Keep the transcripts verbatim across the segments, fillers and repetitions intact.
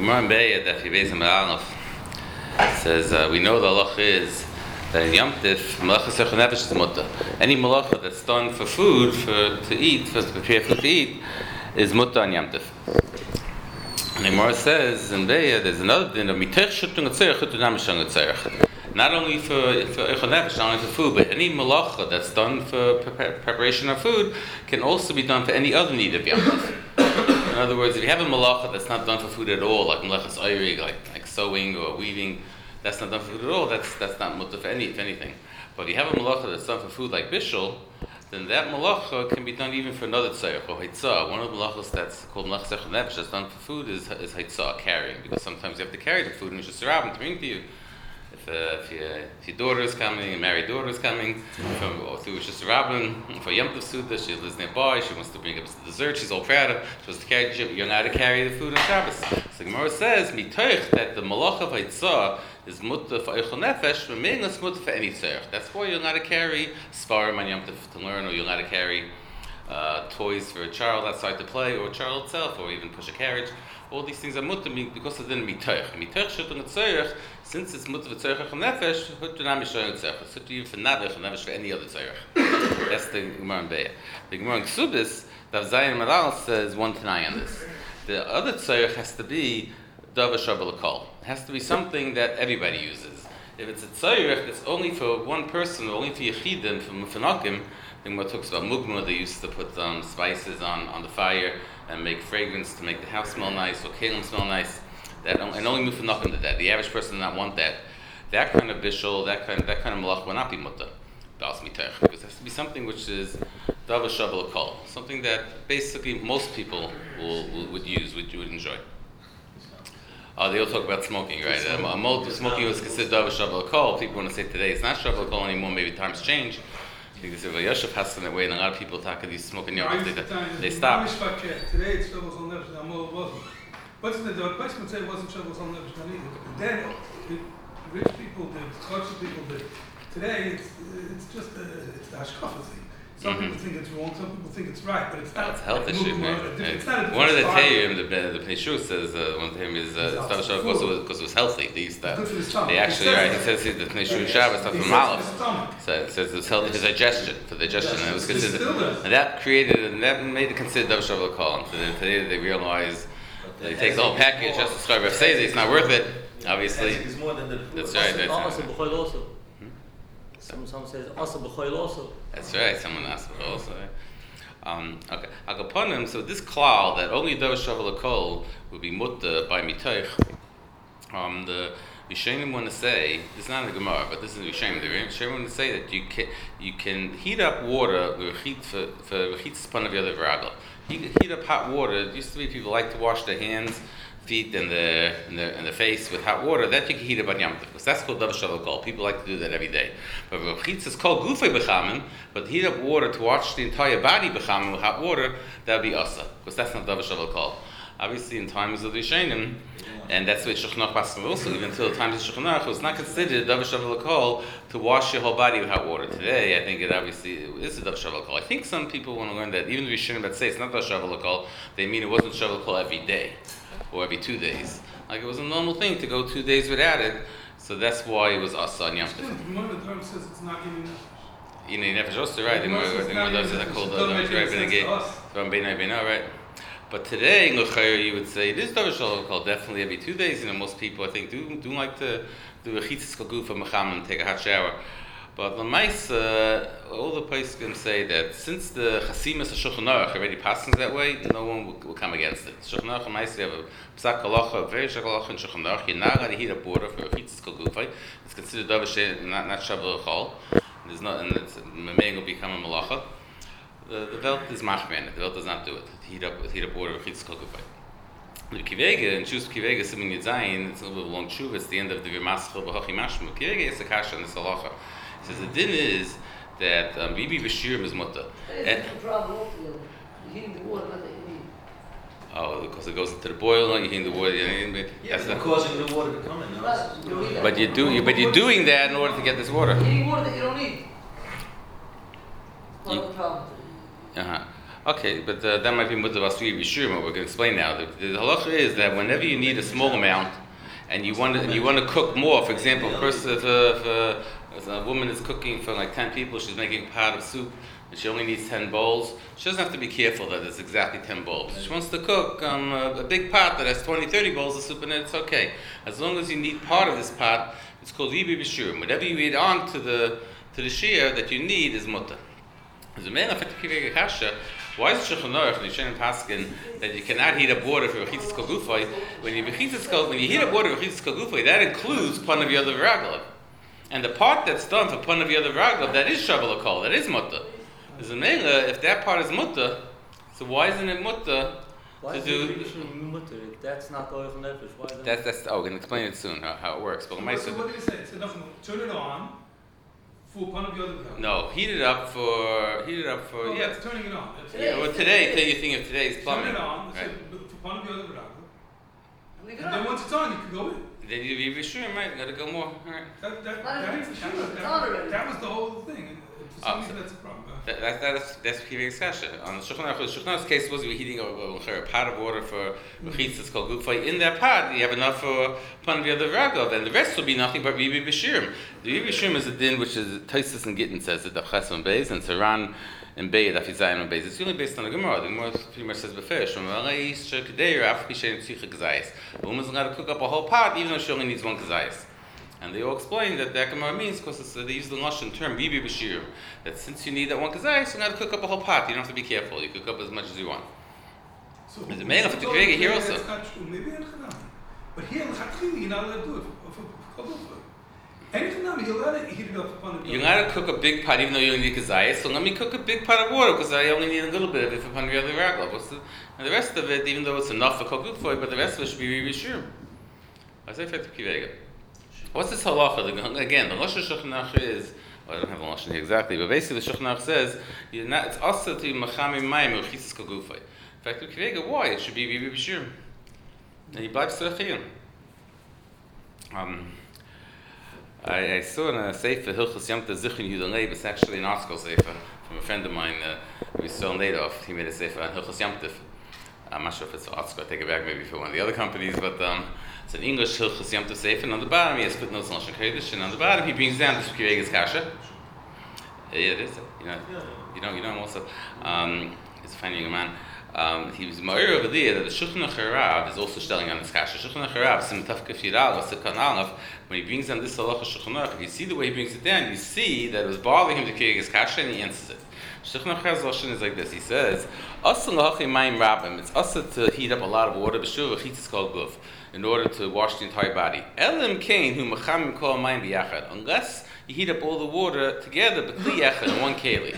Gemara in Be'ah that Yibez Amalaf says uh, we know the halacha is that in Yom Tif malacha sechon nefesh is mutter. Any malacha that's done for food, for to eat, for to prepare food to eat, is mutter on Yom Tif. And the Gemara says in Be'ah there's another din of mitech shutung atzerich utunam shang atzerich. Not only for for echon nefesh, not only for food, but any malacha that's done for pre- preparation of food can also be done for any other need of Yom Tif. In other words, if you have a malacha that's not done for food at all, like malachas oyrig, like like sewing or weaving, that's not done for food at all. That's that's not mutter for any if anything. But if you have a malacha that's done for food like bishul, then that malacha can be done even for another tzarech or haitzah. One of the malachas that's called malachas echad nefesh that's done for food is is haitzah, carrying, because sometimes you have to carry the food and it's just a rabbin to bring to you. If, uh, if, your, if your daughter is coming, a married daughter is coming, from, or through just a rabbin for Yom Tov Suda, she lives nearby, she wants to bring up the dessert, she's all proud of, she wants to carry, you're not to carry the food on Shabbos. So Gemara says, mitoich, that the malach of haitzah is mutter for echol nefesh, remaining less mutter for any tzarech. That's why you're not to carry svarim on Yom Tov to learn, or you're not to carry uh, toys for a child outside to play, or a child itself, or even push a carriage. All these things are mutter because of the mitoich. Mitoich shutung tzarech. Since it's mutter for tzarech nefesh, hutunam yishoyim tzarech. It's mutter even for navich and nefesh for any other tzarech. That's the Gemara in Be'ah. The Gemara in Ksubis, Dav Zayin Maral says one tanai on this. The other tzarech has to be davar shabal kol. It has to be something that everybody uses. If it's a tzarech that's only for one person, or only for yechidim, for mufanakim, the Gemara talks about mugma. They used to put um, spices on, on the fire and make fragrance to make the house smell nice, or kelim smell nice. That and only mufanakim did that. The average person does not want that. That kind of bishul, that kind, that kind of malach will not be mutter. Das mitech, because it has to be something which is davar shabal kol, something that basically most people will, will would use, would would enjoy. Oh, they all talk about smoking, right? Um, a mold smoking was considered davar shabal kol. People want to say today it's not shabal kol anymore. Maybe times change. Because if a Yosef has in that way, and a lot of people talk about these smoking yom, they, they stop. Today it's shovels on nefesh, and more wasn't. What's the the question would say it wasn't shovels on nefesh either. Then the rich people did, cultural people did. Today it's it's just a, it's the hashkafa thing. Some mm-hmm. people think it's wrong, some people think it's right, but it's not. It's health issue, right? It's not one of the Teirim, the the Pnei Shur says uh, one of them is uh, it's not also because it was healthy. They used that. They actually, right? He says the Pnei Shur Shabbos stuff from Malach. So it says it's healthy for digestion, for digestion, and it was considered, and that created and that made it considered davar shabal kol. And so today they realize they take the whole package just to describe Rav Seizer. It's not worth it, obviously. It's more than the food. That's right. That's right. Some some says also b'choil also. That's right. Someone asked b'choil also. Um, okay. Agaponim. So this klal that only davar shabal kol would be mutter by mitoich. Um, the Rishonim want to say this is not a Gemara, but this is Rishonim. The Rishonim want to say that you can you can heat up water for for rechitzas panav yadav v'ragel. You can heat up hot water. It used to be people like to wash their hands, feet, and the and the, and the face with hot water. That you can heat up on Yom Tov, because that's called davar shabal kol. People like to do that every day. But rechitzas is called gufay b'chamim. But heat up water to wash the entire body b'chamim with hot water, that would be asa, because that's not davar shabal kol. Obviously, in times of the Rishonim, and that's what Shulchan Aruch passes also. Even until the times of Shulchan Aruch, it was not considered davar shabal kol to wash your whole body with hot water. Today, I think it obviously is a davar shabal kol. I think some people want to learn that even the Rishonim that say it's not davar shabal kol, they mean it wasn't shabal kol every day or every two days. Like it was a normal thing to go two days without it. So that's why it was asa on Yom Tov. One of the terms says it's not eating nefesh. Eating nefesh also, right? The one of those that called the from Beinai Beinah, right? But today, in L'chayr, you would say it is davar shabal kol definitely every two days. You know, most people I think do do like to do a rechitzas kol gufa mecham, take a hot shower. But the mice, uh, all the places can say that since the chasimas of Shulchan Aruch already passes that way, no one will, will come against it. Shulchan Aruch and mice, you have a psak halacha, a very shak halacha in Shulchan Aruch. You're not allowed to heat up water for rechitzas kol gufa. It's considered davar shabal, not not shabal kol. There's not, and it's may will become a malacha. The, the Welt is machman. The Welt does not do it. Heat up, heat up water with chitzas kol gufa. The Kivega and Shus Kivega Simin Yitzayin. It's a little long tshuva. It's the end of the V'maschel B'Hachi Mashma. Kivega is a kasha and it's a halacha. He says the din is that um, bibi b'shirim is mutter. It's a problem altogether. You heat the water, not the heat. Oh, because it goes into the boil. No, you heat the water. You know, yeah, that's causing the water to come in. No? Right. But you do, you, but you're doing that in order to get this water. Heating water that you don't need. Part of the problem. Uh huh. Okay, but uh, that might be mutter basri b'shurim. What we're going to explain now. The, the halacha is that whenever you need a small amount and you want to, and you want to cook more, for example, a person, if, uh, if, uh, if a woman is cooking for like ten people, she's making a pot of soup, and she only needs ten bowls. She doesn't have to be careful that it's exactly ten bowls. She wants to cook um, a, a big pot that has twenty, thirty bowls of soup in it. It's okay, as long as you need part of this pot. It's called yibi b'shurim. Whatever you add on to the to the shir that you need is mutter. As a man of the kasha, why is Shulchan Aruch and Yishen Paskin that you cannot heat up water for rechitzas kol gufay? When you when you heat up water for rechitzas kol gufay, that includes panav yadav raglav, and the part that's done for panav yadav raglav, that is shavel kol, that is mutter. As a man, if that part is mutter, so why isn't it mutter Why to is do? it mutter? That's not oil nefesh. Why is That's that's. Oh, we're gonna explain it soon how, how it works. But So my what, so what did he say? So nothing. Turn it on. For one of the other guys. no, heat it up for heat it up for Oh, yeah. that's turning it on. That's Yeah, well, today, today you think of today's plumbing, Turn it on. right? So for one of the other guys. Leave it And then on. once it's on, you can go in. Then you be sure, right? You gotta go more. All right. That, that, Not that, even for that, sure. was- It's that, on was- already. that was the whole thing. And for some Oh, reason, so- that's a problem. That, that, that's that's Kivi's kasha. On the Shulchan Aruch, Shulchan Aruch's case was we were heating a, a, a pot of water for rechitzas it's called gufay. In that pot, you have enough for panav yadav raglav, and the rest will be nothing but yibi b'shurim. The yibi b'shurim is a din which is Tosfos and Gittin says that the Chesam Beis and Saran and Beis that Fizayim and Beis. It's really based on the Gemara. The Gemara pretty much says beferish from Alei Shekadei Rav Kishen Tzicha Gazayis. A woman's allowed to cook up a whole pot even though she only needs one Gazayis. And they all explain that that Gemara means, because they use the Lashon term yibi b'shurim, that since you need that one Gazayis, you're allowed to cook up a whole pot. You don't have to be careful. You cook up as much as you want. So Is it made of the Kvega here also? That's not true. Maybe in Chanami. But here, L'chatchili, you're not allowed to do it for for for Kol. Any Chanami, you're allowed to heat it up for one of the You're other allowed to cook a big pot even though you only need Gazayis, so let me cook a big pot of water because I only need a little bit of it for Panav Yadav Raglav. What's the, and the rest of it, even though it's enough for Kol Gufay, but the rest of it should be yibi b'shurim. I say for Kvega. What's this halacha? The- Again, the Lashon Shulchan Aruch is, well, I don't have the Lashon here exactly, but basically the Shulchan Aruch says you're not, it's also to machami mayim rechitzas kol gufay. In fact, the Kvega, why? It should be yibi b'shurim. And he bleibt to the chiyum. Um, I, I saw in a sefer Hilchos Yom Tov Zichron Yudin Leib. It's actually an article sefer from a friend of mine. Uh, we saw Nadoff. He made a sefer on Hilchos Yom Tov. I'm not sure if it's an article. I take it back maybe for one of the other companies, but um, it's an English Hilchos Yom Tov sefer. And on the bottom he has footnotes on Lashon Kodesh, and on the bottom he brings down this Kivega's kasha. Uh, yeah, it is. You know, you know, you know him also. Um, he's a fine young man. Um, he was ma'ir over there that the Shulchan Aruch Harav is also stelling on this kasha. Shulchan Aruch Harav, Sim Tav Kuf Yidal, Sekan Aleph, when he brings down this halacha Shulchan Aruch, if you see the way he brings it down, you see that it was bothering him to carry his kasha, and he answers it. Shulchan Aruch Harav's lashon is like this. He says, "Asal lahachi mayim rabim." It's also to heat up a lot of water, b'shuv v'chitzas kol guf, in order to wash the entire body. Elim kain hu mechamim kol mayim b'yachad. Unless you heat up all the water together, b'kli yachad in one keli.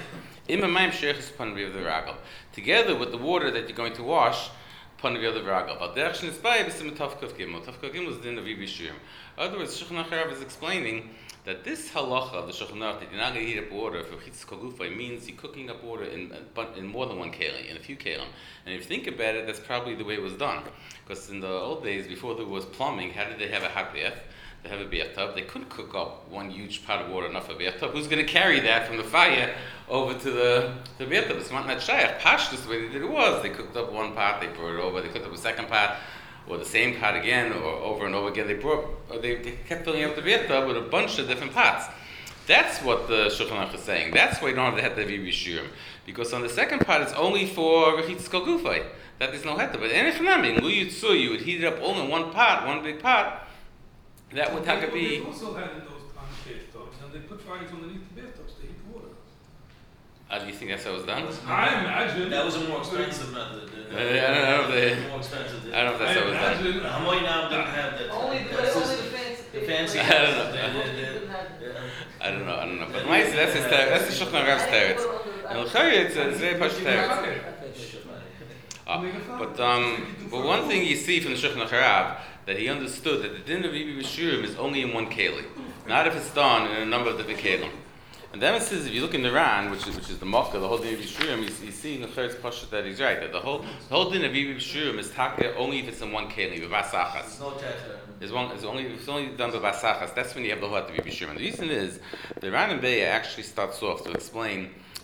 Together with the water that you're going to wash, Panav Yadav Raglav. is the din of yibi b'shurim. In other words, Shulchan Aruch Harav is explaining that this halacha of the Shulchan Aruch that you're not going to heat up water for chitzas kol gufay means you're cooking up water in, in more than one keli, in a few kelim. And if you think about it, that's probably the way it was done. Because in the old days, before there was plumbing, how did they have a hot bath? They have a beer tub. They couldn't cook up one huge pot of water enough for a beer tub. Who's going to carry that from the fire over to the, the beer tub? It's not shayach. Pashtus, the way they did it was, they cooked up one pot, they brought it over, they cooked up a second pot, or the same pot again, or over and over again. They brought, or they, they kept filling up the beer tub with a bunch of different pots. That's what the Shulchan Aruch is saying. That's why you don't have to have the yibi b'shurim. Because on the second pot, it's only for rechitzas kol gufay. That is no heta. But any chanami, lu yitzu, you would heat it up all in one pot, one big pot. That would have to be. They also had in those times bathtubs, and they put fires underneath the bathtubs to heat the water. How do you think that's how it was done? I imagine. That was a more expensive method. Uh, I don't know if they- More expensive. I don't know if I that's how it was done. imagine. Hamoy now didn't have that. Only the, that only the system. fancy. The fancy. I don't know. They- they- they- Didn't have- yeah. I don't know, I don't know. But Maisa, that's his ter- that's the Shulchan Aruch's teretz. And l'chayr, it's a it's a very posh teretz. Okay. Ah, But um, but one thing you see from the Shulchan Aruch Harav that he understood that the din of yibi b'shurim is only in one keli, not if it's done in a number of different kelim. And then it says, if you look in the Ran, which is which is the Mokka, the whole din of yibi b'shurim, you, you see in the Cheretz Pashat that he's right that the whole the whole din of yibi b'shurim is taka only if it's in one keli, b'vasachas. There's no attachment. It's one. It's only. It's only done by basachas. That's when you have the whole of yibi b'shurim. And the reason is the Ran and Beya actually starts off to explain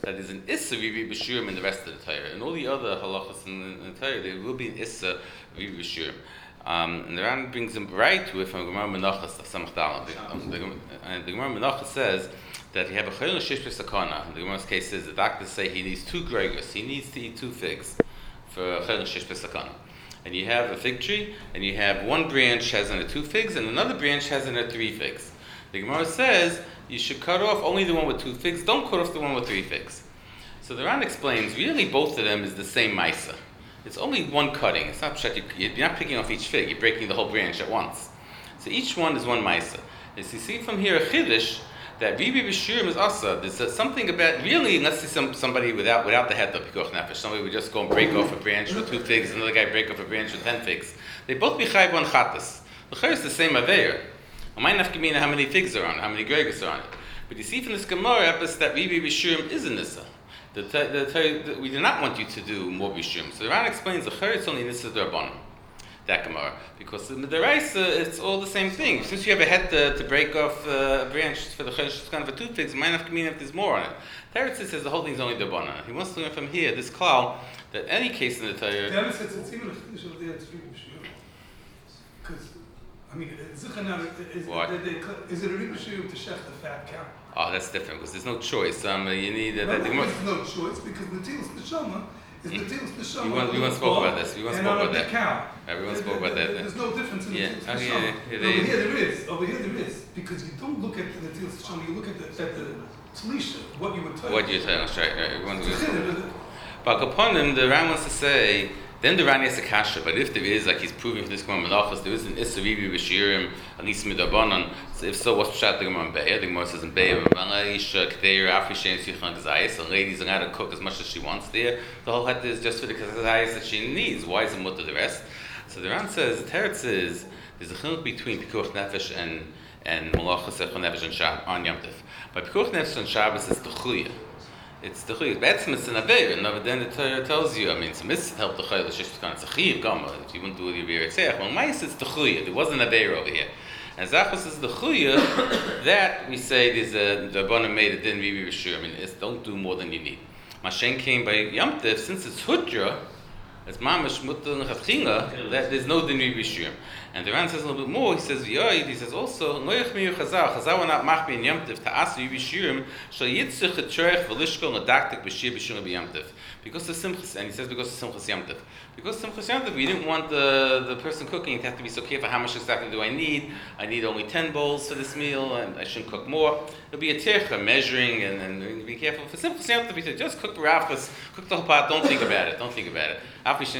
that there's an Issa Vivi B'Shurim in the rest of the Torah. And all the other halachas in the, in the Torah, there will be an Issa Vivi B'Shurim. Um, and the Ran brings him right to it from Gemara Menachos of Samach Dalet. And the Gemara Menachos says that you have a Chayil Shish B'Sakana. In the Gemara's case says the doctors say he needs two gregos. He needs to eat two figs for a Chayil Shish B'Sakana. And you have a fig tree, and you have one branch has in it two figs, and another branch has in it three figs. The Gemara says you should cut off only the one with two figs. Don't cut off the one with three figs. So the Ran explains really both of them is the same Maisa. It's only one cutting. It's not pshat. You're not picking off each fig. You're breaking the whole branch at once. So each one is one Maisa. As you see from here, a Chiddush that Vivi B'Shurim is asa. There's uh, something about really. Let's see some somebody without without the head of Pikuach Nefesh. Somebody would just go and break off a branch with two figs. Another guy break off a branch with ten figs. They both be chayv on chatas. The chayv is the same aveir. I might not mean how many figs are on it, how many gregos are on it. But you see from this Gemara that Vivi B'Shurim is an issa. The, the, the, the, we do not want you to do more B'Shurim. So the Ran explains the chayv is only nissa d'Rabbanan. That Gemara, because the Midaraisa, it's all the same thing. Since you have a head to, to break off uh, a branch for the Chesh, kind of a two figs, it might not mean if there's more on it. Teretz says the whole thing is only D'Rabbanan. He wants to learn from here, this klal, that any case in the Torah. The other says it's even a finish of the three B'Shurim. Because, I mean, Zichana, is, is, is it a Rik B'Shurim to shech the fat cow? Oh, that's different, because there's no choice. Um, you need uh, no, that. There's no choice, because Natilas Neshama is Natilas Neshama. We once, we once spoke about this. We once spoke about that. Cow. Right, we once spoke about that. There's no difference in yeah. the Natilas oh, Neshama. yeah, yeah, Over here there is. Over here there is. Because you don't look at the Natilas Neshama, you look at the, at the Talisha, what you were telling. What you're telling us, right? right. We want to But upon him, the Ran wants to say, then the Ran has a kasha, but if there is, like he's proving for this Gemara Menachos, there is an Issa Vivi B'Shurim, at least Midabanan. So if so, what's pshat the Gemara in Be'er? The Gemara says in Be'er, Isha K'deir Afri Shem Sichon Gazayis, a lady's allowed to cook as much as she wants there. The whole head is just for the Gazayis that she needs. Why is it mutter the rest? So the Ran says, the Teretz is, there's a chiluk between Pikuach Nefesh and and Malachas Echon Nefesh and Shab on Yom Tov. By Pikuach Nefesh and Shabbos, it's the Chuya. It's the Chuya. That's mitzvah Naveir, and then the Torah tells you, I mean, it's a mitzvah to help the Chuya, it's a Chiyav Gama, if you wouldn't do it, you'd be Yitzhak. Well, Mais, it's the Chuya. There wasn't a Naveir over here. And Zachos is the Chuya, that we say there's a, the Rabbanan made it, didn't be B'Shurim. I mean, it's don't do more than you need. Mashen came by Yom Tov, since it's Hudra, it's Mamash Mutter Nechatchila, that there's no din B'Shurim. And the Ran says a little bit more. He says, "Yoy." He says also, "Loyach miyu Chazal. Chazal will not mach me in Yom Tov to ask you B'Shurim. Shal yitzich etzorech v'lishkol nadaktik b'shir B'Shurim b'Yom Tov." Because the Simchas, and he says because the Simchas Yom Tov. Because Simchas Yom Tov, we didn't want the the person cooking to have to be so careful. How much exactly do I need? I need only ten bowls for this meal, and I shouldn't cook more. It'll be a tircha measuring, and and be careful. For Simchas Yom Tov, he said just cook the rafkas, cook the whole pot. Don't think about it. Don't think about it. Since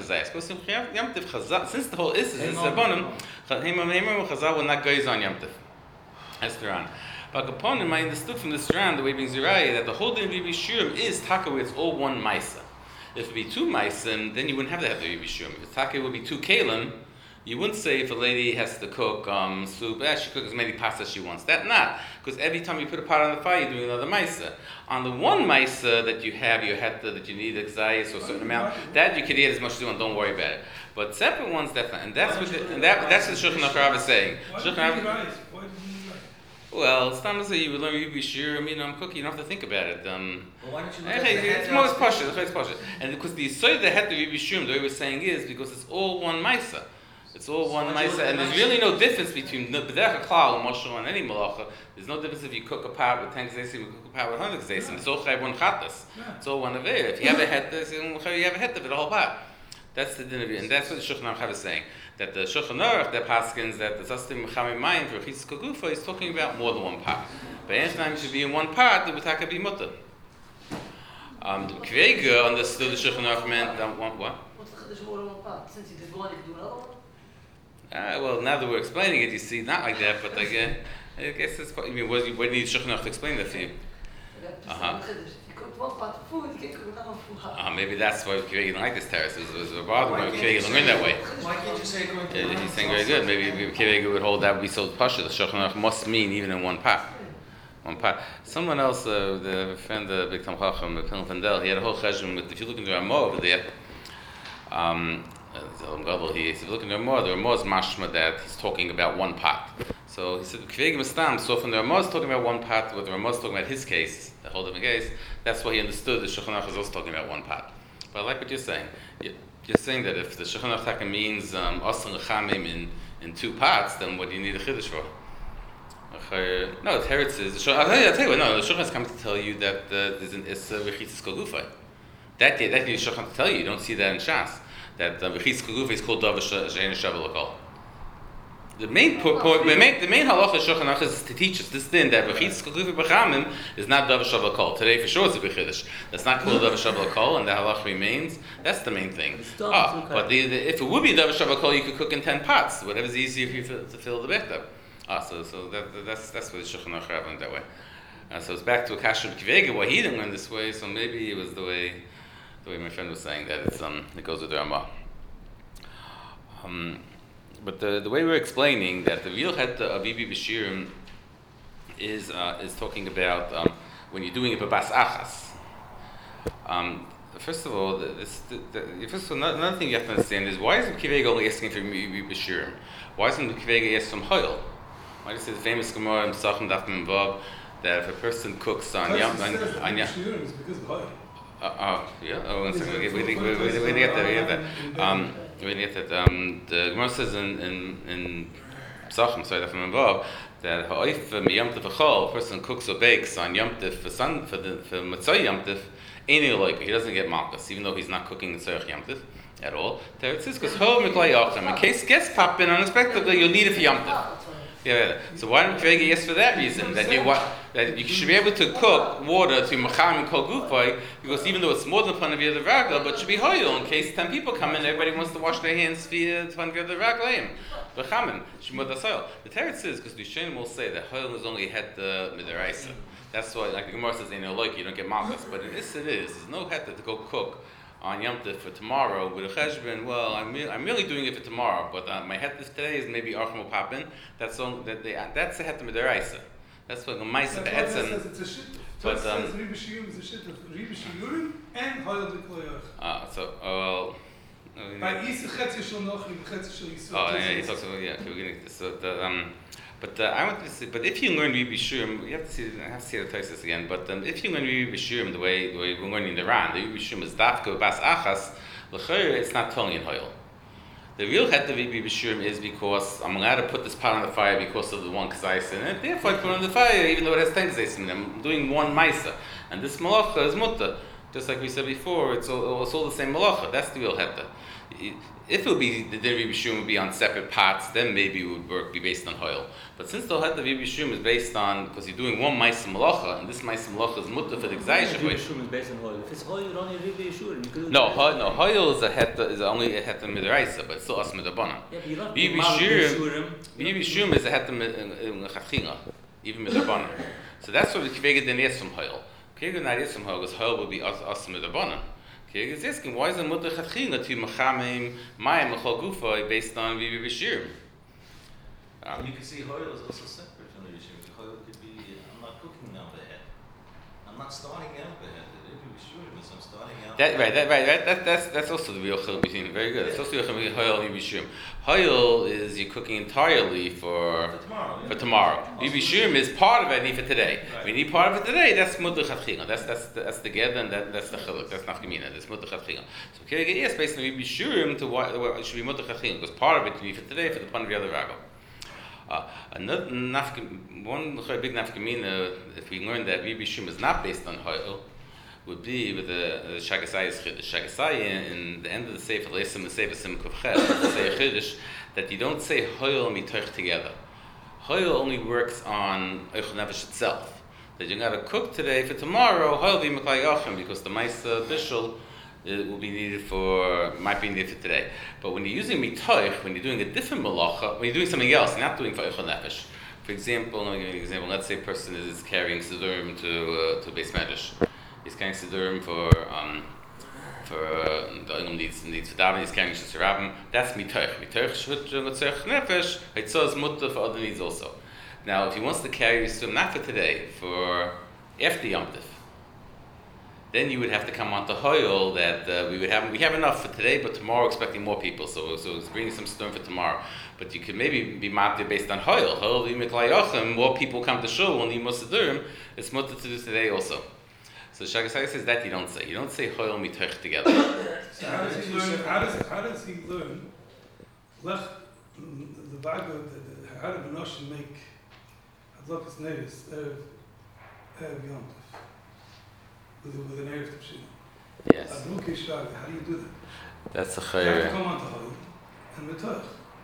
the whole is is Rabbanim, Chazal will not goes on Yom Tov. That's the Ran. But upon him, I understood from this Ran, the way being Ziraya, that the whole din of B'Shurim is taka where it's all one Maisa. If it be two Maisa, then you wouldn't have to have the B'Shurim. If taka would be two Kalim, you wouldn't say if a lady has to cook um, soup, eh, she cooks as many pastas as she wants. That not, because every time you put a pot on the fire, you're doing another Maisa. On the one Maisa that you have, you have to, that you need exayis or a certain amount, that you can eat as much as you want, don't worry about it. But separate ones, definitely. And that's what the, and that, that's what Shulchan Aruch is saying. Shulchan Aruch, well, it's not necessarily you would learn you be sure. I mean, I'm cooking. You don't have to think about it. Um, well, why don't you look okay, at the it's more it's pasha. It's pasha. And because the soy that had to be bishum, the way we're saying is because it's all one ma'isa. It's all one ma'isa, and there's really no difference between b'derech klal and mashal and any malacha. There's no difference if you cook a pot with ten gzeisim, you cook a pot with hundred gzeisim. It's all chayv one chatas. It's all one aveir. If you have a het, you have a het of the whole pot. That's the din of it, and that's what the Shulchan Aruch is saying. That the Shulchan Aruch, that paskins, that the Zastim Mechamim Mayim for Chitzis Kogufa is talking about more than one pot. But any time you should be in one pot, the B'taka be mutter. Um, the Kvega understood the Shulchan Aruch meant um, one, what? What's the Chiddush more than one pot? Since you did one, you can do another one? Uh, well, now that we're explaining it, you see, not like that, but like, uh, I guess it's, I mean, what do you need Shulchan Aruch to explain that for you? Uh-huh. One pot of food, you can't cook another food. Uh, maybe that's why Kvega didn't like this terrace. It was, it was a bother when Kvega didn't learn that way. Why can't you say going to Yeah, he's saying very good. Maybe Kvega would hold that would be so pasha. The Shulchan Aruch must mean even in one pot. One pot. Someone else, uh, the friend, the big Tam Chacham, Piln Fandel, he had a whole cheshbon with, if you look into Ramah over there, um, he, if you look into Ramah, the Ramah is mashma that he's talking about one pot. So he said, Kvegim Istam, so from the Ramah is talking about one part, what the Ramah is talking about his case, the whole different case, that's why he understood the Shulchan Aruch is also talking about one part. But I like what you're saying. You- You're saying that if the Shulchan Aruch Taka means um, Asr and Lechamim in, in two parts, then what do you need a Chiddush for? Uh, No, the Teretz is, the Shul- I'll tell you, I'll tell you what, no, the Shulchan is coming to tell you that uh, there's an Issa Rechitzis Kol Gufay. That, that needs Shulchan to tell you, you don't see that in Shas. That uh, Rechitzis Kol Gufay is called Davar She'en Shavel L'Kol. The main po- po- the main the main halacha of Shulchan Aruch is to teach us this thing that Rechitzis Kol Gufay B'Chamim is not Davar Shavel L'Kol. Today for sure it's a B'Chiddush. That's not called Davar Shavel L'Kol, and the halacha remains. That's the main thing. Ah, but the, the, if it would be Davar Shavel L'Kol, you could cook in ten pots. Whatever's easier for you to, to fill the bechta. Ah, so so that, that that's that's what the Shulchan Aruch have in that way. Uh, so it's back to a kasher b'kivega. Why he didn't learn this way? So maybe it was the way the way my friend was saying that it's um it goes with the Ramah. Um, but the the way we're explaining that the real head of Bibi B'Shirim is uh, is talking about um, when you're doing it b'bas achas. Um, first of all, the, this, the, the, first of all, another, another thing you have to understand is why isn't B'Kivega only asking for Bibi B'Shirim? Why isn't B'Kivega asking from Hoyle? Why does the famous Gemara in Pesachim Daf Mem Vav that if a person cooks on Yom on on Yom Shiurim is because of oil. Uh, oh, yeah. Oh, one second. We we we we we get that. We get that. Um, we get that. Um, the Gemara says in in in Pesachim, sorry, from above, that ha'oif miyam tov v'chol, a person cooks or bakes on Yom Tov for sun for the for Matzah Yom Tov, ain't like he doesn't get malchus, even though he's not cooking the Tzarech Yom Tov at all. There it says because ho miklay yachim. In case guests pop in unexpectedly, you'll need it for Yom Tov. Yeah, yeah. So why don't Kvega yes for that reason that you wa- that you should be able to cook water to macham and kol gufay because even though it's more than fun of the ragla, but it should be hoyel in case ten people come in, everybody wants to wash their hands via fun of the raglaim. Bechamin shmud asoil. The teretz says because the Rishonim will say that hoyel is only head the midaraisa. That's why like the Gemara says, you know, like you don't get malchus, but in this it is. There's no head to go cook on Yom Tov for tomorrow with a cheshbon. Well, I'm re- I'm really doing it for tomorrow, but uh, my head today is maybe archim will pop in. That's all. That they, uh, that's the head of midaraisa. That's what the ma'aser That's why it be'etzem. says it's a shit. But, But um, says Ribi Shiurim is a shit of Ribi Shiurim and Hoyel B'Kloyach. Ah, so oh well. uh, By Isa Chetzi Shel Nochri, Chetzi Shel Yisrael. Oh, yeah, he talks about yeah. Okay, we're getting so the um. But uh, I want to see. But if you learn Ribi Shurim, you have to see. I have to see the Tosfos again. But um, if you learn Ribi Shurim the way the way we're learning in the Ran, the Ribi Shurim is dafka bas achas. L'chayr, it's not telling in Hoyel. The real head of Ribi Shurim is because I'm allowed to put this pot on the fire because of the one kazayis in it. Therefore, I put it on the fire, even though it has ten kazayis in it. I'm doing one ma'aser, and this malacha is mutta. Just like we said before, it's all, it's all the same malacha. That's the real head. If it would be the Ribi Shurim would be on separate pots, then maybe it would work be based on Hoyel. But since the head of Ribi Shurim is based on because you're doing one ma'aser malacha, and this ma'aser malacha is mutta for the kazayis. Ribi Yeshurun is based on Hoyle. If it's Hoyle, only Ribi Yeshurun. You could do No, it. ho, no, Hoyel is a het is only a het midaraisa, but it's still as midabana. Yeah, but you don't Ribi do Mal Shurim, Yeshurun. Ribi Shurim is a het mechachila, even midabana. So that's what the Kvega then is from Hoyel. Kvega not is from Hoyel because Hoyel would be as as midabana. Kvega is asking why is it mutter chachila to machamim mayim mechol gufay based on Ribi Shurim? And you can see Hoyle is also separate from the Rishon. Hoyle could be, I'm not cooking now the head. I'm not starting out the head. The Ribi Shurim is I'm starting out. That right, that right, that, that that's that's also the real chil between. Very good. It's also the real chil between Hoyel and Ribi Shurim. Hoyel is you're cooking entirely for. For tomorrow. Yeah. For tomorrow, Ribi Shurim is part of it. I need for today. Right. We need part of it today. That's mutter chatchila. That's that's the, that's the gather and that, that's the chiluk. That's not gemina. That's mutter chatchila. So Kira yes, based on Ribi Shurim to what it should be mutter chatchila because part of it you need for today for the pun of the other rago. Uh, another nafka, one big nafkamina, if we learn that Ribi Shurim is not based on Hoyel, would be with the, the Shagasai's Chiddush. Shagasai in, in the end of the Sefer, Leisim the Sefer Sim Kufchet, say a Chiddush that you don't say Hoyel and Mitoich together. Hoyel only works on Eichel Nefesh itself. That you gotta cook today for tomorrow, Hoyel be Meklai Yachim, because the Maisa Bishul it will be needed for, might be needed for today. But when you're using mitoich, when you're doing a different malacha, when you're doing something else, you're not doing for eichel nefesh. For example, let me give you an example. Let's say a person is carrying sidurim to uh, to base medrash. He's carrying sidurim for um, for uh, the Olam needs needs for davening. He's carrying shesirabim. That's mitoich. Mitoich shvut l'tzorech nefesh. Hitzos mutter for other needs also. Now, if he wants to carry sidurim not for today, for after Yom Tov, then you would have to come on to Hoyle that uh, we would have we have enough for today, but tomorrow expecting more people. So so it's bringing some storm for tomorrow. But you could maybe be matir based on Hoyle. Hoyle Yimiklayachim, more people come to shul when you musadurim. It's mutter to do today also. So Shagasai says that you don't say. You don't say Hoyle mitoich together. So how does he learn? How does how does he learn? Lech the Bible. How did Menosh make Hadlakas Nevis Erev Erev Yom Tov with with an Erev Tavshina? Yes. Adruki Shag. How do you do that? That's a You have to chayre. come on to Hoyle and Metoch.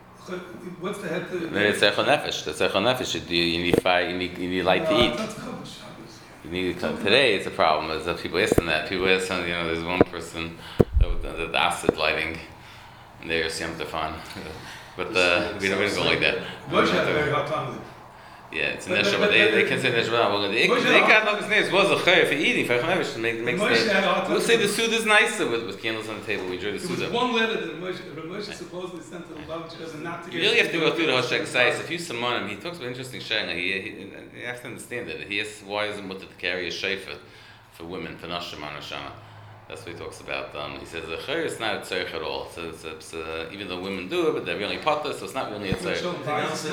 What's the head? Then it's echon nefesh. That's echon nefesh. You, you need fire. You need you need light to eat. That's Chabad Shabbos. You need to come. Today it's a problem. Is that people asking that. People asking, you know, there's one person that the acid lighting, and they're Yom Tov on. But uh, we don't we don't go like that. Moshe had a very hard time with it. Yeah, it's a But- but- neshama. but- They they but- consider neshama. Well, they Moshe they had- got no names. Was a chayr for eating for chanevish. Make makes Moshe the. had a hard time We'll say the with it. suda is nicer with, with candles on the table. We enjoy the There was suda. one letter that Moshe, that Moshe supposedly sent to the Lubavitchers not to You get. really have to go through the Hoshek Sais. If you summon him, he talks about interesting sharing. He, he, you have to understand it. He has why is it mutter to carry a shayfer for women for nashim on Hoshana. That's what he talks about. Um, he says the chayr is not a tzarich at all. So it's, it's, uh, even though women do it, but they're really potter, so it's not really a tzarich.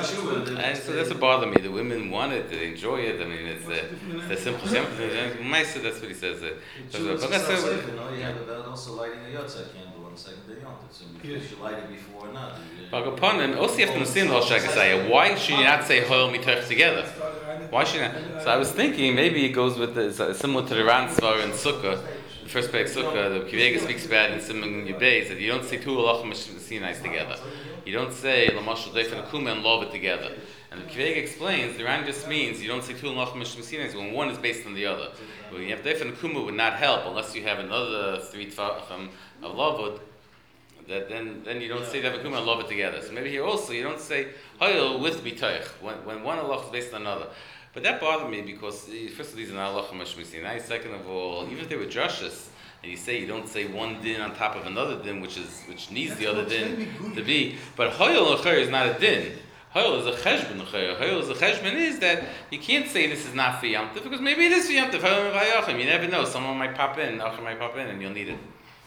And so that's what bothered me. The women want it, they enjoy it. I mean, it's the it's the simple simple. Maisa, that's what he says. Uh, But but that's uh, you know, you have about also lighting a yotzei candle on the second day Yom Tov. So you Yes. should light it before or not. You- But upon and also you have to understand the whole Shakasaya. Why should you not say Hoil Mitoch together? Why should you not? So I was thinking maybe it goes with the, it's, uh, similar to the Ransvar and Sukkah. The first page Sukkah, the Kivega speaks about in Simon Yibay that you don't say two Alachim Sinais together. You don't say Lamashal Deif and Akuma and Love it together. And the Kivega explains the Ran just means you don't say two Alachim Sinais when one is based on the other. When you have Deif and Akuma would not help unless you have another three Tvachim of Lavud. That then then you don't say Deif and Akuma and Love it together. So maybe here also you don't say Hayil with Bitoich when when one Allah is based on another. But that bothered me because uh, first of all, these are not Allah Mashmisinai. Second of all, even if they were drushes, and you say you don't say one din on top of another din, which is which needs the other din to be. But Hayil L'chayr is not a din. Hayil is a cheshbon L'chayr. Hayil is a cheshbon is that you can't say this is not for Yom Tov because maybe it is for Yom Tov. You never know. Someone might pop in, Nachum might pop in, and you'll need it.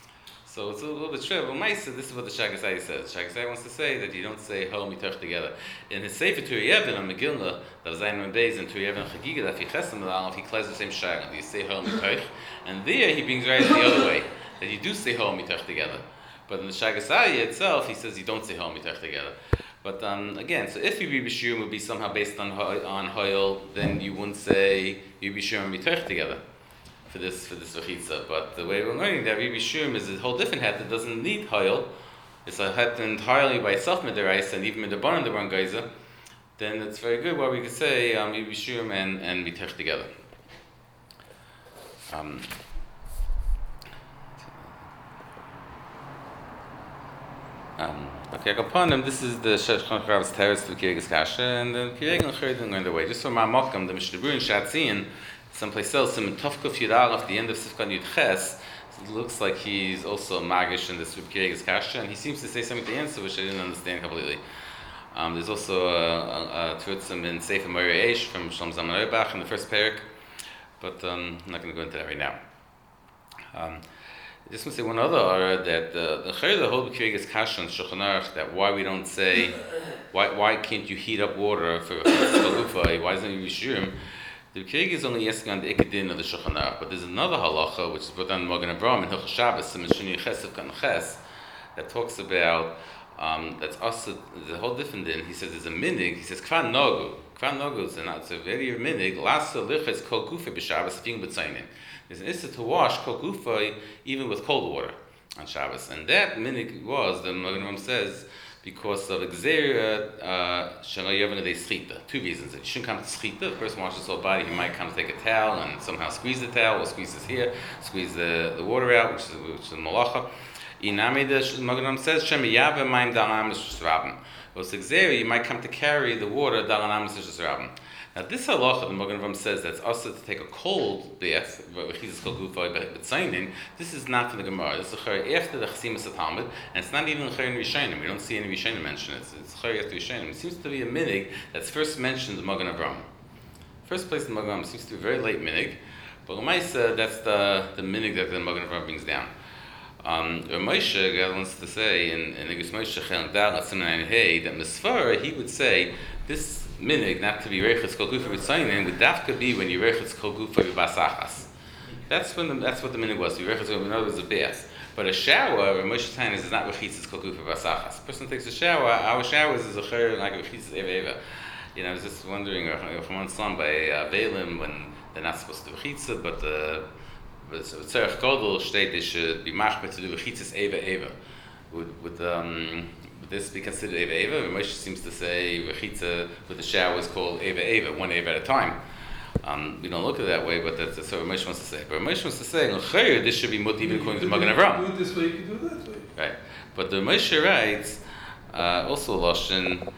So it's a little bit true. But Maisa, this is what the Shagasai says. Shagasai wants to say that you don't say Hol Mitoch together. In his Sefer Turiyevin on Megillah, that was Zayin Beis and Turiyevin Chagiga, that he chesem if he clears the same shagan. You say Hol Mitoch, and there he brings right the other way that you do say Hol Mitoch together. But in the Shagasai itself, he says you don't say Hol Mitoch together. But um, again, so if Yubi B'Shurim would be somehow based on on Hoil, then you wouldn't say Yubi B'Shurim Mitoch together. For this for this v'chitza, but the way we're learning that Rabbi Shum is a whole different hat that doesn't need hoil. It's a hat entirely by itself midarais and even midabaran the one geyser. Then it's very good where we could say um, Rabbi Shum and and Mitech together. Um, um, okay, upon them, this is the Sheshchan Chav's terrace to Kirgis Kasha, and the Kirgis Chayrin going the way. Just for my Malkam, the Mishnah Berurah in Shatzian. Someplace else, in Tovkuf Yudal, at the end of Sifkan Yud Ches, it looks like he's also magish in this Reb Kiregas Kasha, and he seems to say something to answer, which I didn't understand completely. Um, there's also a Tzutzim in Sefer Mori Eish from Shalom Zaman Oibach in the first parak, but um, I'm not going to go into that right now. Um, I just want to say one other aura that uh, the Chayr the whole Kiregas Kasha and Shulchan Aruch, that why we don't say, why why can't you heat up water for Chalufay, why isn't it Yishurim? The Kireg is only asking on the Ikadin of the Shulchan Aruch, but there's another halacha which is brought down in Magen Avraham in Hilchos Shabbos, in Sheni Chesed Kan Ches, that talks about um, that's also the whole different din. He says there's a minig. He says Kvan Nogu. Kvan Nogu is a it's a very minig. Lasa liches kol gufa b'Shabbos fing b'tzaynin. There's an issa to wash kol gufa even with cold water on Shabbos, and that minig was the Magen Avraham says. Because of Xeria, Shana de Schita. Two reasons. You shouldn't come to Schita. The person washes his whole body, he might come to take a towel and somehow squeeze the towel, or squeeze this here, squeeze the, the water out, which is, which is Malacha. Inami, the Magen says, Shem Yava Maim Dalam Shusrabim. But Xeria, you might come to carry the water, Dalam Shusrabim. Now, this halacha, the Magen says that's also to take a cold bath, this is not for the Gemara. This is a after the Chasimas Talmud, and it's not even a in Rishonim. We don't see any Rishonim mention it. It's a after Rishonim. It seems to be a minig that's first mentioned in the Magen Avraham. First place in the Magen Avraham seems to be a very late minig, But Lamaisa, that's the the minig that the Magen Avraham brings down. Um, Moshe God wants to say in in Igros Moshe Chelik Dal Siman Hey that Misfara he would say this minig not to be reichitz kol gufa b'tzayin would dafka be when you reichitz kol gufa b'basachas. That's when the, that's what the minig was. You reichitz in other words a bath. But a shower, Moshe Tain is not reichitz kol gufa b'basachas. A person takes a shower. Our showers is a chayr like reichitz eva eva. You know, I was just wondering if one slum by uh, Balaam when they're not supposed to do reichitz, but the Tzarech Kodol state they should be machmir to do reichitzas eva eva. Would would um would this be considered eva eva? Moshe seems to say rechitza with the shower is called eva eva, one eva at a time. Um, we don't look at it that way, but that's, that's what Moshe wants to say. But Moshe wants to say, l'chayr, this should be mut even according to Magen Avraham. Do it this way, you can do it that way. Right. But the Moshe writes uh, also Lashon.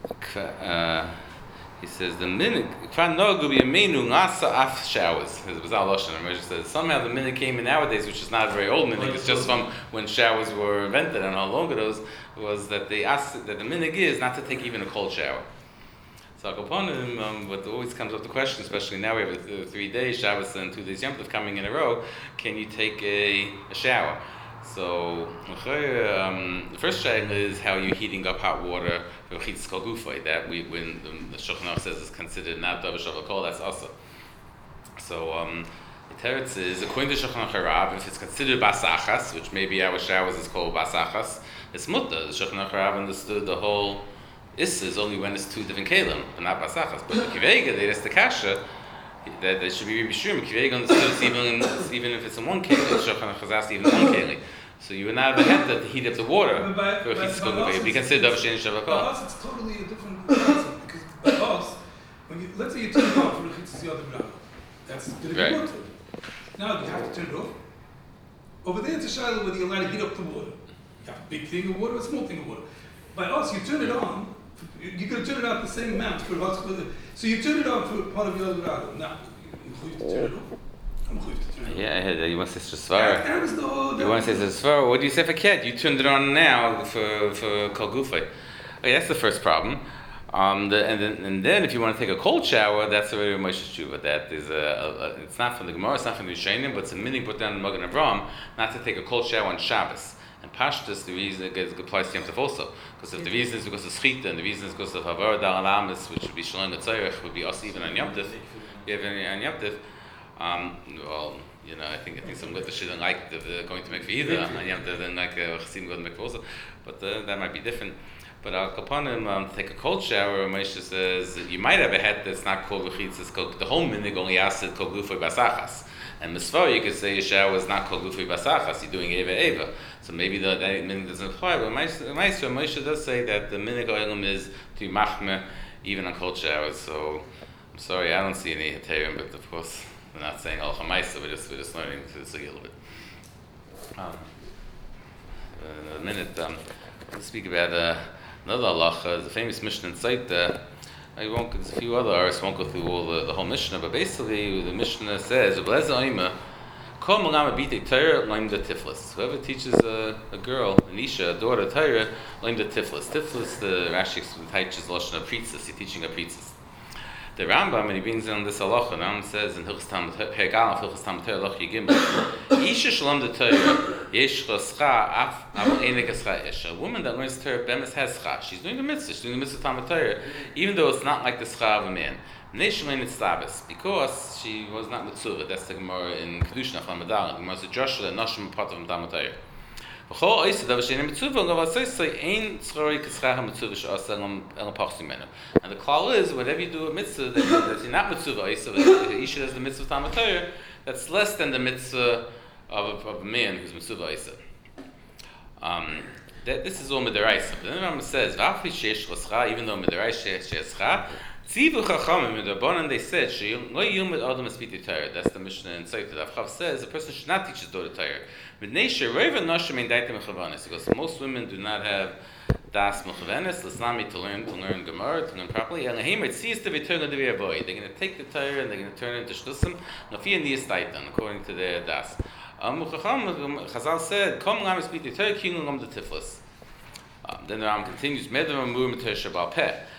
Uh, He says the minig kvan nogu b'yameinu nasa af showers. It was our Lashon. Moshe says somehow the minig came in nowadays, which is not a very old minig. It's just from when showers were invented and how long ago those was that they asked that the minig is not to take even a cold shower. So upon him, um, what always comes up the question, especially now we have a, a three days Shabbos and two days Yom Tov coming in a row. Can you take a, a shower? So um, the first shaila is how you're heating up hot water for chitzis kol gufay. That we when the, the Shulchan Aruch says is considered not davar shav kol. That's also. So um, the teretz is according to Shulchan Aruch, if it's considered basachas, which maybe our showers is called basachas, it's mutta. The Shulchan Aruch understood the whole issa is only when it's two different kelim, but not basachas. But the kivega, there's the kasha. That there should be Ribishum. Kivega understood it's even even if it's in one keli. Shulchan Aruch has even one keli. So you would not have had to heat up the water for chitzis kol gufay. Be considered davar shein shav By kol. us, it's totally a different concept because by us, when you let's say you turn it off for the chitzis yad brach, that's going to Right. be water. Now you have to turn it off. Over there, it's a shaila whether you're allowed to heat up the water. You have a big thing of water, or a small thing of water. By us, you turn it on. You're going to turn it on the same amount for us. So you turn it on for part of yad brach. Now you have to turn it off. I'm going to turn it on. Yeah, I heard, you want to say That- svara. that was the- You want to say svara? What do you say for ket? You turned it on now for for kol gufay. Okay, that's the first problem. Um, the, and then and then if you want to take a cold shower, that's already a Moshe's tshuva. That is a, a, a it's not from the Gemara, it's not from the Rishonim, but it's a minig put down in Magen Avraham not to take a cold shower on Shabbos. And Pashtus, the reason it gets- applies to Yom Tov also, because if the reason is because of Schita and the reason is because of Havara Dal Alamis, which would be Shalom Tzorech, would be us even on Yom Tov, even on Yom Tov. Um, well, you know, I think I think some Litvish didn't like the, the going to make for either on Yom Tov, then like uh, Chassidim go to make also, but uh, that might be different. But Al Kapanim, um, to take a cold shower, Moshe says you might have a head that's not called Rechitzis, the whole minig only asked it called Gufay Basachas. And Misfar, you could say your shower is not called Gufay Basachas, you're doing Eva Eva. So maybe the, that minig doesn't apply, but Moshe Moshe does say that the minig oilam is to machme even on cold showers. So I'm sorry, I don't see any heterim, but of course we're not saying al chamaisa, we're just we're just learning to see a little bit. Um, in a minute, um, let's speak about uh, another halacha, the famous Mishnah in Tzait. I won't. There's a few other artists. Won't go through all the, the whole Mishnah, but basically the Mishnah says, whoever teaches a, a girl, an isha, a daughter, Torah, learn the tiflis. Tiflis, the Rashi teaches lashon of pritzis. He's teaching a pritzis. The Rambam, when he brings in this halacha, the Rambam says in Hilchos Talmud Perek Hilchos Talmud Torah halacha yigimel, isha shalom the Torah yesh choscha af aval enek escha isha. A woman that learns Torah bemis has schach. She's doing the mitzvah. She's doing the mitzvah Talmud Torah, even though it's not like the schach of a man. Neishlein it's because she was not mitzvah. That's the Gemara in Kedushin Aflam Adal. The Gemara says Joshua and Nashim part of Talmud Torah. V'chol oisad avashein mitzvah gavasaysay ein tzroi k'schach mitzvah she'asa elam pachsi menu. And the klal is whatever you do a mitzvah that you're not mitzvah oisad, the isha is the mitzvah Talmud Torah, that's less than the mitzvah of a, of a man who's mitzvah oisad. Um, that, this is all midaraisa. But then the Rambam says v'afi sheish choscha, even though midaraisa sheish choscha. Tzivu chachamim midabonan, they said lo yilmid adam espiti Torah. That's the Mishnah in Tzeit. The Avchav says a person should not teach his daughter Torah. Midnei she'roiva nashim ein daita mechavanus, because most women do not have das mechavanus l'slami to learn to learn Gemara, to learn properly. And lahim tziyis to v'turn l'divei avoy. They're going to take the Torah and they're going to turn it into shlusim nafia niyas daitan according to their das. Um, Chazal said kom lam espiti Torah kinu lam the tiflis. Um, then the Ram continues, Medav Amur Mater Shabal Peh.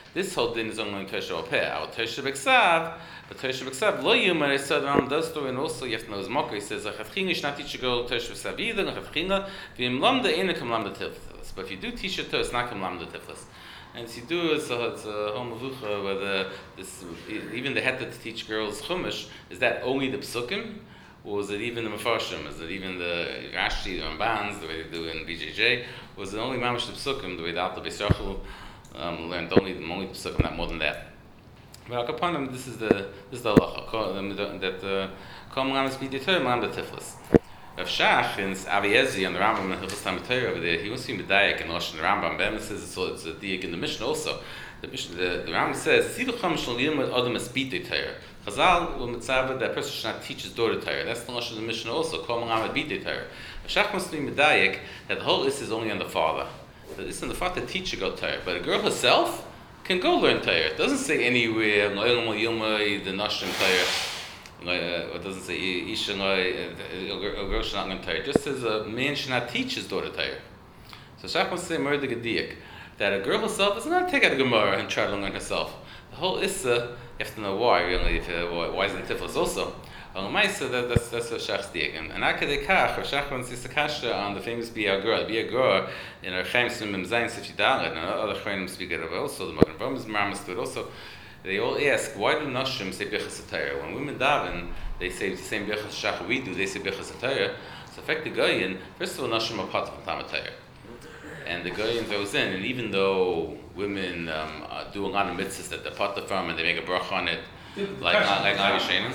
this whole din is only in Tosha Opeh. Our Tosha B'Ksav, but Tosha B'Ksav, Lo Yuma, it said around the story, and also you have to know his Mokker, he says, Achatchina, you should not teach a girl Tosha B'Ksav either, Achatchina, V'im Lamda, Eina Kam Lamda Tiflis. But if you do teach her to, it's not Kam Lamda Tiflis. And if you do, it's a, it's a whole mavucha where the, this, even the head to teach girls Chumash, is that only the Psukim? Or was it even the Mefarshim? Is it even the Rashi, the Rambans, the way they do in B J J? Was it only Mamash the Psukim, the way the Alta Beis Yachal um, learned only the only Psukim, not more than that? But upon them, this is the this is the halacha that Kol Malam is B'Ditor, Malam B'Tiflis. Rav Shach in Aviezi on the Rambam in Hilchos Talmud Torah over there, he wants to be medayek in Rosh and the Rambam. Ben says it's, it's a diak in the Mishnah also. The Mishnah, the, the Rambam says, "Siducham shel yilmud adam esbitei Torah." Chazal will mitzvah that a person should not teach his daughter Torah. That's the Rosh of the Mishnah also. Kol Malam esbitei Torah. Rav Shach wants to be medayek that the whole is is only on the father. That it's on the father to teach a girl Torah, but a girl herself can go learn Torah. It doesn't say anywhere "No'elam yilmud the nashim Torah." Uh, it doesn't say Isha a girl should not learn Torah. It just says a man should not teach his daughter Torah. So Shach wants to say murder gediak that a girl herself is not take out a Gemara and try to learn herself. The whole Issa, you have to know why. Really, if, uh, why is it Tiflis also? Al Maisa, that, that's that's what Shach's diak. And Akadekach, or Shach wants to kasha on the famous Bia Gur. Bia Gur in our Chaim Sumim Zayin Sifti Dalet, and other Chayim speak it also. The Magen Avraham is Maramas to it also. They all ask, why do Nashim say Birchas HaTorah? When women daven, they say the same Birchas Shach we do, they say Birchas HaTorah. So, in fact, the Goyin, first of all, Nashim are part of Talmud Torah. And the Goyin throws in, and even though women um, do a lot of mitzvahs that they're part of from, and they make a bracha on it, like like Avi Shainim.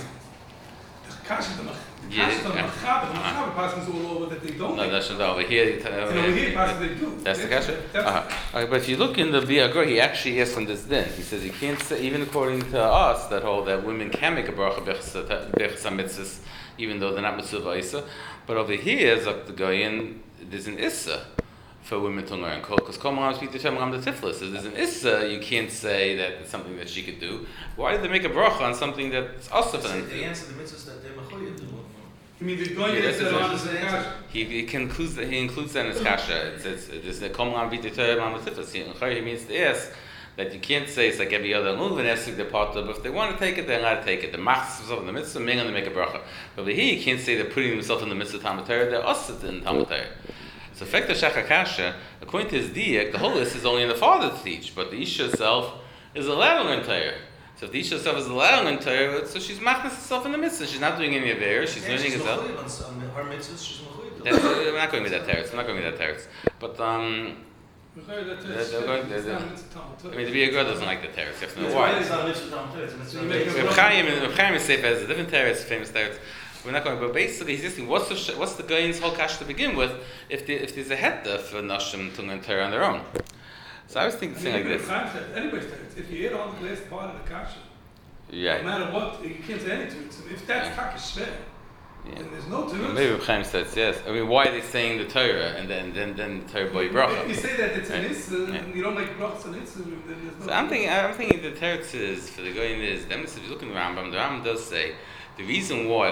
Yeah, the Machaber passes all over that they don't. No, that's not over here. Uh, and over here passes they do. That's the kasha. Uh-huh. Okay, but if you look in the Biagur, he actually asks on this din. He says you can't say, even according to us, that hold that women can make a bracha bechsa mitzvahs, even though they're not mitzvah isa. But over here, Zok the Goyin, there's an issa for women to learn. Because Kol Malam speak to Malam the Tiflis. So there's an issa, you can't say that it's something that she could do. Why did they make a bracha on something that's also for them? They answer the mitzvahs that they're mechoyev to. I mean, the going Yeah, is the kasha. He, he includes he includes that in his kasha. It's it's it's the Kol Malam B'Ditor Malam Tiflis. He means to ask that you can't say it's like every other move and ask the part of, if they want to take it, they're allowed to take it. The machs themselves in the mitzvah, meaning they make a bracha. But over here, you can't say they're putting themselves in the mitzvah Talmud Torah. They're us in Talmud Torah. So, effect of Shach HaKasha, according to his diak, the whole list is only in the father to teach, but the Isha herself is allowed to learn Torah. So, if the Isha herself is allowed to learn Torah, so she's machnas herself in the mitzvah. She's not doing any of theirs. She's learning herself. Her mitzvahs, she's mechoyev. That's, uh, we're not going with that teretz. We're not going with that teretz. But um, They're going, they're, they're, I mean, the Bia Gur doesn't like the teretz. You have to know It's why. It's not a mitzvah Talmud Torah, it's a mitzvah You make a Torah. Reb Chaim, Reb Chaim is safe as a different teretz, famous teretz. We're not going, but basically he's asking, what's the what's the Goyin's whole kash to begin with if the, if there's a heter for Nashim to learn Torah on their own? So I was thinking something like this. Anyways, if you hit on the last part of the kasha, Yeah. no matter what, you can't say anything. So if that's taka shver, Yeah. then there's no Well, teretz. maybe Reb Chaim says yes. I mean, why are they saying the Torah and then then then the Torah boy bracha? If you say that it's an Right. issa, Yeah. and you don't make brachas on issa, then there's no. So I'm thinking, I'm thinking the teretz is for the Goyin is. Then if you look in the Rambam, the Rambam does say the reason why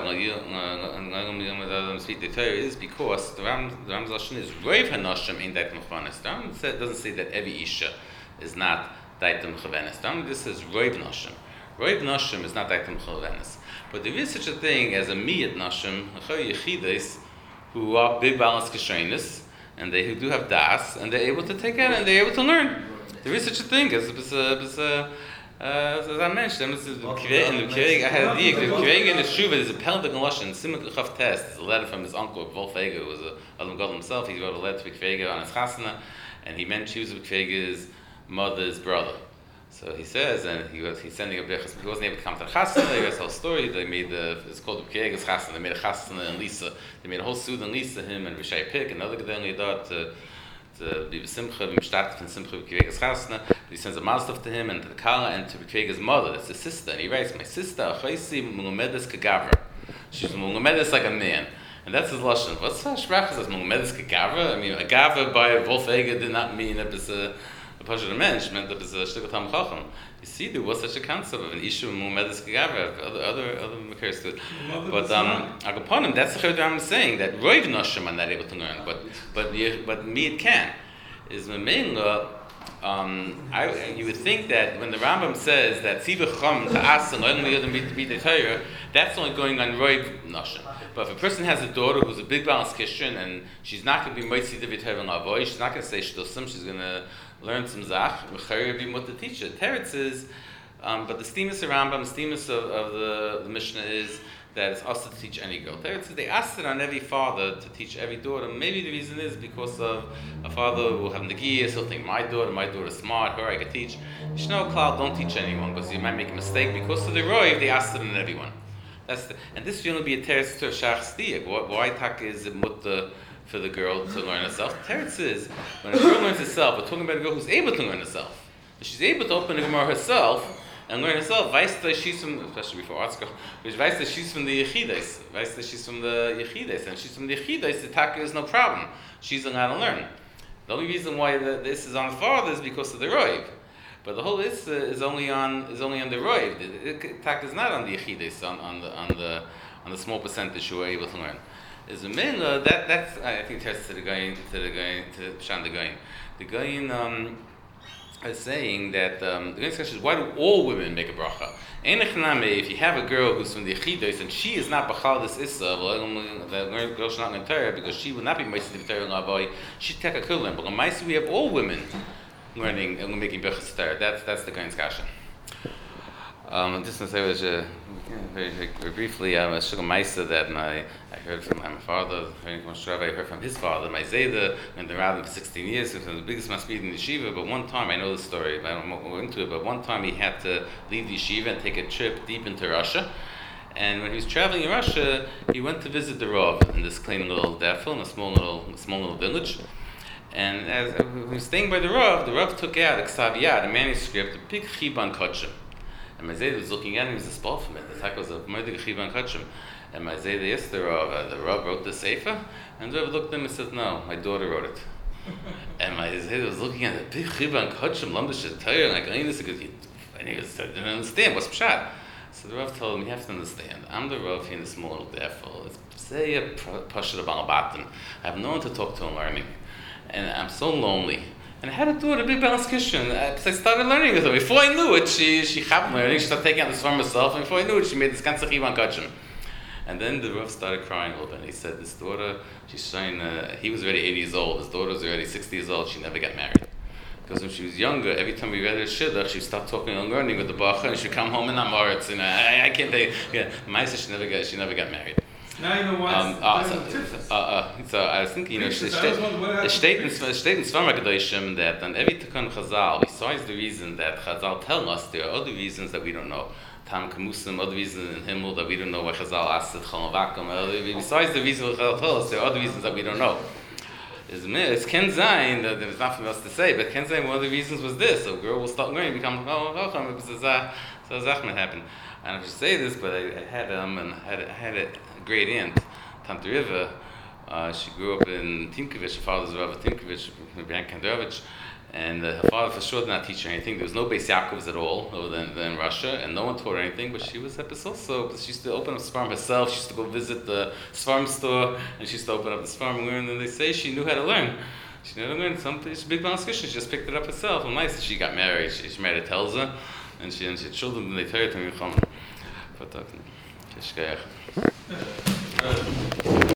speak the Torah is because the Rambam the Rambam's lashon is roiv hanashim in daitem chavanis. The Rambam doesn't say that every isha is not daitem chavanis. The Rambam just says roiv nashim. Roiv nashim is not daitem chavanis. But there is such a thing as a miyat nashim, yechides, who are big balance kashrenis, and they who do have das, and they're able to take it and they're able to learn. There is such a thing as as as as I mentioned. In the Kveg, I had a diak. The Kveg in the Shuva, there's a peldik in Lashon. Simon Chav Test. It's a letter from his uncle Wolf Eger, who was a Adam God himself. He wrote a letter to Kveg on his chasana, and he meant she was Kveg's mother's brother. So he says, and he was he's sending a brachas. He wasn't able to come to the chasana. He has a whole story. They made the it's called the Kveg's chasana. They made a chasana and Lisa. They made a whole suit and Lisa, him and Rishai Pik, another Gedeon Yadot, to to be Simcha, be Mishtat, and Simcha Kveg's chasana. He sends a mazdov to him and to the Kala and to Kveg's mother. That's his sister. And he writes, "My sister, Achaisi Mulumedes Kagavra. She's Mulumedes like a man." And that's his lashon. What's Hashbrach says Mulumedes Kagavra? I mean, a gavra by Wolf Eger did not mean that it's a a pasha mensch, meant that it's a shtickle tam chacham. You see, there was such a concept of an issue of Mulumedes Kagavra. Other other other makers to it. But um, Agaponim, that's the Chayot I'm saying that Roiv Nashim are not able to learn, but but but me it can. Is Memela Um, I, you would think that when the Rambam says that Tziva Chum to Asa to be the Torah, that's only going on Roiv Nashim. But if a person has a daughter who's a big balance Christian and she's not going to be Moitzi Divi Torah and Avoy, she's not going to say Shtusim, she's going to learn some Zach, Mechari be what the teacher. Teretz is, um, but the steamus of Rambam, the steamus of, of the, the Mishnah is that it's also to teach any girl. Teretz is they asked it on every father to teach every daughter. Maybe the reason is because of a father who will have Nagiyas, he'll think, my daughter, my daughter's smart, her I could teach. Shno Klal, don't teach anyone because you might make a mistake. Because of the Roiv, they asked it on everyone. That's the, and this should only be a teretz to shach stiyak. Why tak is it mutta for the girl to learn herself? Teretz is when a girl learns herself. We're talking about a girl who's able to learn herself. If she's able to open the Gemara herself and learn herself, weiß that she's from, especially before Artzkach, which weiß that she's from the Yechides, weiß that she's from the Yechides, and she's from the Yechides. The taka is no problem. She's allowed to learn. The only reason why the, this is on the father is because of the Roiv. But the whole is uh, is only on is only on the Roiv. The, the tak is not on the Yechidus, on, on the on the on the small percentage who are able to learn. Is a minla that that's I think tests to the guy to the guy to Shan the guy. The guy um, is saying that um, the next question is why do all women make a bracha? If you have a girl who's from the Yechidus and she is not bachal this issa, the girl should not learn Torah because she would not be ma'aseh the Torah l'avoy. She'd take a kulim. But on ma'aseh we have all women learning and making Birchas Torah. That's that's the Gaon's kasha. Um, just to say, was, uh, very, very, very briefly, um, a shugam ma'isa that my I heard from my father, I heard from his father, my Zayda, when they ran him for sixteen years. He was the biggest masbid in the yeshiva. But one time, I know the story, I don't go into it. But one time, he had to leave the yeshiva and take a trip deep into Russia. And when he was traveling in Russia, he went to visit the Rav in this clean little defil, in a small little, small little village. And as we were staying by the Rav, the Rav took out a Ksav Yad, a manuscript, a big Chiban Kachim. And my Zayda was looking at him, he was a spot from it. The type was a Murdig Chiban Kachim. And my Zayda asked the Rav, uh, the Rav wrote the Sefer? And the Rav looked at him and said, no, my daughter wrote it. And my Zayda was looking at it, big Chiban Kachim, Lamdash Torah, and I go, this because and he was, didn't understand, what's Pshat? So the Rav told him, you have to understand, I'm the Rav here in the small little defil. It's say a Pasha the Balabatim. I have no one to talk to and learning. And I'm so lonely. And I had a daughter, a big balanced Christian, because I started learning with her. Before I knew it, she she had learning, she started taking out this for herself, and before I knew it, she made this ganze Chivan Kachim. And then the Rav started crying a little bit, and he said, this daughter, she's showing, uh, he was already eighty years old, his daughter was already sixty years old, she never got married. Because when she was younger, every time we read her Shidduch, she'd start talking and learning with the Bacha, and she'd come home in Amoritz, and I, I can't think, yeah, Maisa, she never got, she never got married. Now you know why Um, it's uh, better so, than uh, uh, so I was thinking, you know, it Teachers, I was wondering what happened steht in to it steht in Svarma Kedoshim that on every Tikkun Chazal, besides the reason that Chazal tell us, there are other reasons that we don't know. Tam Kamusim, other reasons in Himmel that we don't know why Chazal asked it, Chalom Vakum. Besides the reason Chazal tell us, there are other reasons that we don't know. It's, it's Ken Zayin, that there's nothing else to say, but Ken Zayin, one of the reasons was this. So a girl will start learning, become Chalom Vakum, because so Zachman happened. And I should say this, but I, I had um, and I had, I had a great aunt, Tante Riva. Uh, she grew up in Timkovich. Her father was Rav Timkovich, Bian Kanderovich, and uh, her father for sure did not teach her anything. There was no Beis Yaakovs at all other than, than Russia, and no one taught her anything. But she was Epis also. She used to open up Sfarm herself. She used to go visit the Sfarm store, and she used to open up the Sfarm and learn. And they say she knew how to learn. She knew how to learn. Some she's a big balance Christian. She just picked it up herself. And nice. She got married. She, she married a Telza, and she and she had children. And they told her to me, but uh,